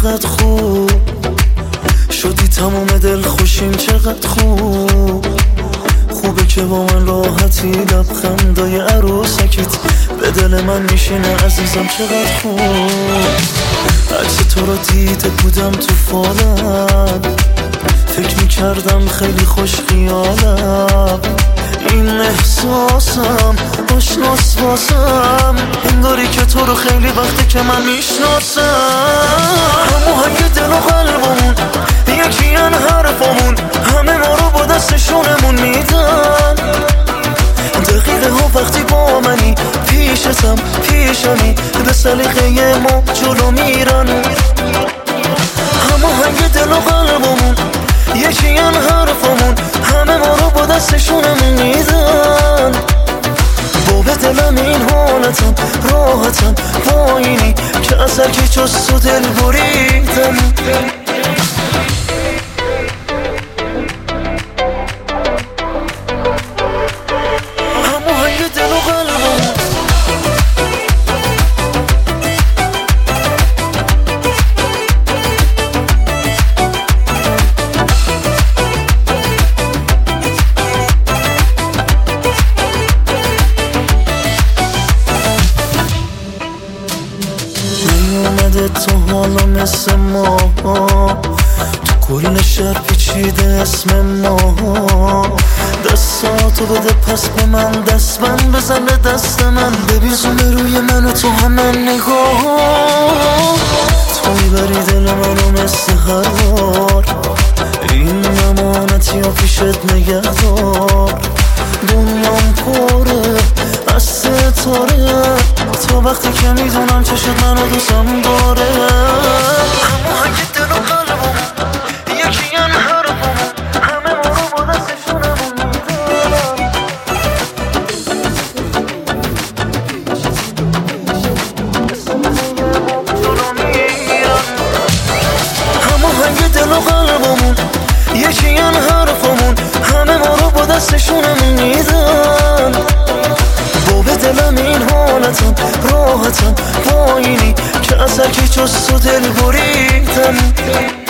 چقدر خوب شدی، تموم دل خوشیم چقدر خوب. خوبه که با من راحتی، لبخندای عروسکیت به دل من میشینه عزیزم چقدر خوب. عکس تو رو دیده بودم تو فالم، فکر میکردم خیلی خوش خیالم. این احساسم آشناس واسم، انگاری که تو رو خیلی وقته که من میشناسم. هماهنگ دل و قلبمون یکی ان حرفمون، همه ما رو با دستشونمون میدن. دقیقه ها وقتی با منی، پیشتم پیشمی، به سلیقه ما جلو میرن. هماهنگ دل و قلبمون یکی ان حرفمون، همه ما رو با دستشونمون میدن. با به دلم این حالتم راحتم، با اینی که از هر کی جز تو دل بریدم. هماهنگ دل و قلبمون اومده تو حالا مثل ما، تو کل شهر پیچیده اسم ما. دستاتو بده پس به من، دست من بزن به دست من، ببیزونه روی من و تو همه نگاه. تو میبری دل منو مثل هر بار، این امانتی ها پیشت نگهدار. دنیام پره از ستاره، تا وقتی که میدونم چشت منو دوستم داره. هماهنگ دل و قلبمون یکی ان حرفمون، همه ما رو با دستشونمون میدن. هماهنگ دل و قلبمون یکی ان حرفمون، همه ما رو با دستشونمون میدن. با به دلم این حالتم راحتم، با اینی که از هر کی جز تو دل بریدم.